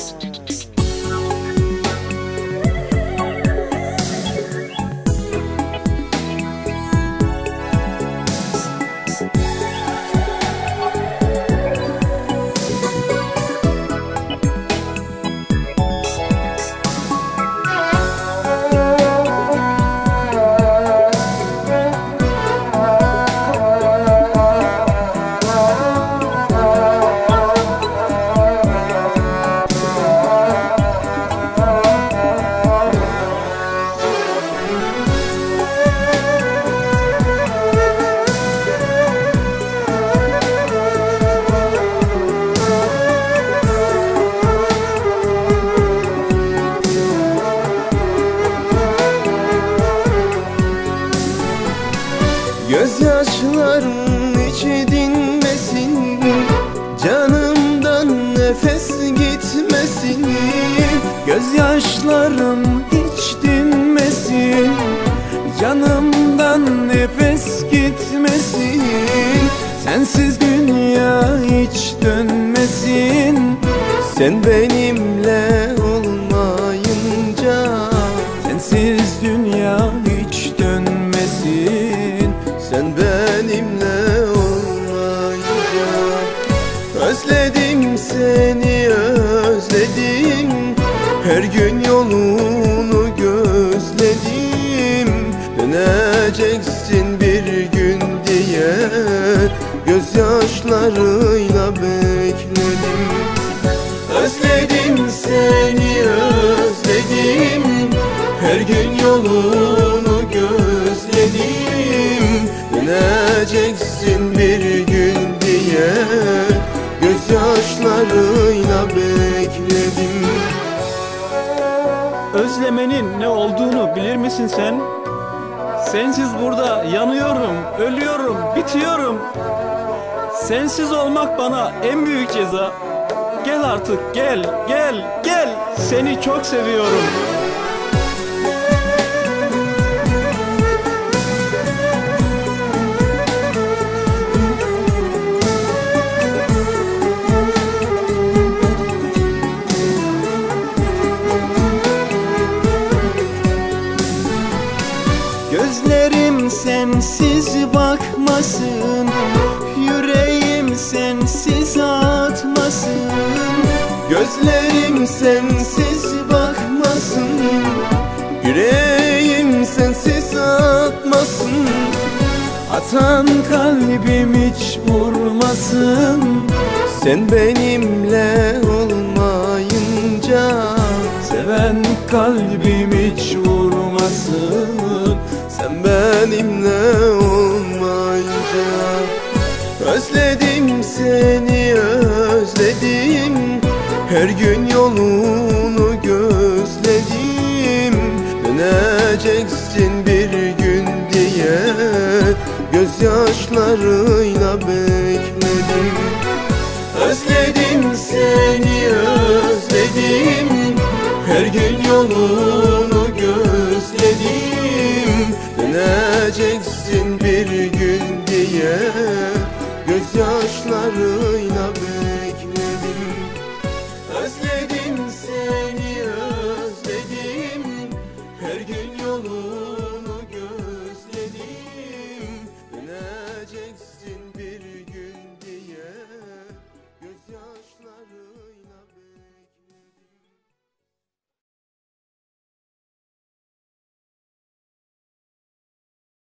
Gözyaşların içi dinmesin, canımdan nefes gitmesin. Gözyaşlarım hiç dinmesin, canımdan nefes gitmesin. Sensiz dünya hiç dönmesin. Sen benimle olmayınca sensiz dünya hiç dönmesin. Sen benimle olmayınca özledim seni, özledim. Her gün yolunu gözledim. Döneceksin bir gün diye gözyaşlarıyla bekledim. Özledim seni, özledim. Her gün yolunu gözledim. Döneceksin bir gün diye gözyaşlarıyla bekledim. Özlemenin ne olduğunu bilir misin sen? Sensiz burada yanıyorum, ölüyorum, bitiyorum. Sensiz olmak bana en büyük ceza. Gel artık, gel, gel, gel. Seni çok seviyorum. Gözlerim sensiz bakmasın, yüreğim sensiz atmasın. Gözlerim sensiz bakmasın, yüreğim sensiz atmasın. Atan kalbim hiç vurmasın. Sen benimle olmayınca Seven kalbim hiç vurmasın. sen benimle olmayınca özledim seni, özledim. Her gün yolunu gözledim. Döneceksin bir gün diye gözyaşlarıyla bekledim. Özledim seni, özledim. Her gün yolunu gözledim. Döneceksin bir gün diye gözyaşlarıyla bekledim. Özledim seni, özledim. Her gün yolunu gözledim. Döneceksin bir